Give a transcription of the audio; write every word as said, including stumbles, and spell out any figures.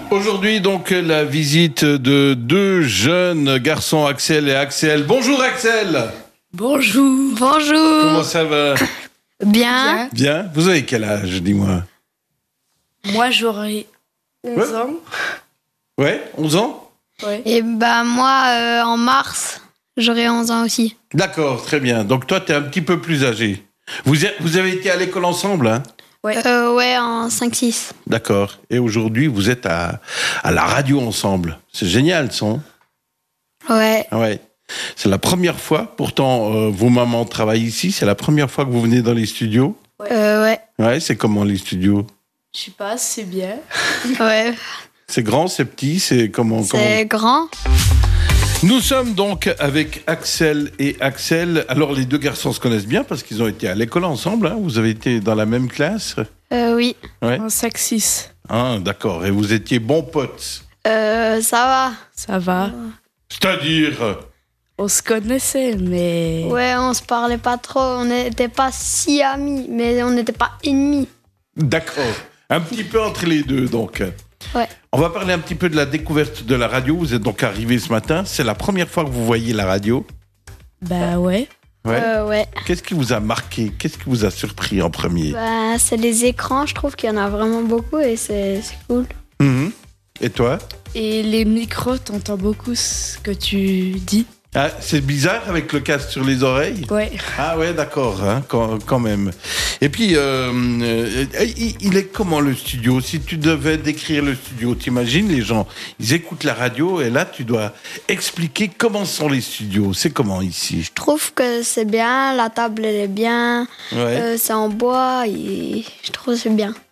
Aujourd'hui, donc, la visite de deux jeunes garçons, Axel et Axel. Bonjour, Axel. Bonjour. Bonjour. Comment ça va? Bien. Bien. Vous avez quel âge, dis-moi? Moi, j'aurai onze Ouais. ans. Ouais, onze ans? Ouais. Et bah moi, euh, en mars, j'aurai onze ans aussi. D'accord, très bien. Donc toi, tu es un petit peu plus âgé. Vous, a- vous avez été à l'école ensemble, hein? Ouais. Euh, ouais, en cinq six. D'accord. Et aujourd'hui, vous êtes à, à la radio ensemble. C'est génial, ça. Hein? Ouais. Ah ouais. C'est la première fois. Pourtant, euh, vos mamans travaillent ici. C'est la première fois que vous venez dans les studios. Euh, ouais. Ouais, c'est comment les studios? Je sais pas, c'est bien. Ouais. C'est grand, c'est petit, c'est comment, comment... C'est grand. Nous sommes donc avec Axel et Axel. Alors, les deux garçons se connaissent bien parce qu'ils ont été à l'école ensemble. Hein. Vous avez été dans la même classe. Euh, oui. Ouais. En cinq six. Ah, d'accord. Et vous étiez bons potes. Euh, ça va. Ça va. C'est-à-dire... On se connaissait, mais... Ouais, on se parlait pas trop. On n'était pas si amis, mais on n'était pas ennemis. D'accord. Un petit peu entre les deux, donc. Ouais. On va parler un petit peu de la découverte de la radio. Vous êtes donc arrivés ce matin. C'est la première fois que vous voyez la radio. Bah ouais. Ouais. Euh, ouais. Qu'est-ce qui vous a marqué? Qu'est-ce qui vous a surpris en premier? Bah, c'est les écrans, je trouve qu'il y en a vraiment beaucoup et c'est c'est cool. Mhm. Et toi? Et les micros, t'entends beaucoup ce que tu dis. Ah, c'est bizarre avec le casque sur les oreilles? Ouais. Ah ouais, d'accord, hein, quand, quand même. Et puis, euh, euh, il, il est comment le studio? Si tu devais décrire le studio, t'imagines les gens, ils écoutent la radio et là, tu dois expliquer comment sont les studios. C'est comment ici? Je trouve que c'est bien, la table elle est bien, Ouais. euh, c'est en bois et je trouve que c'est bien.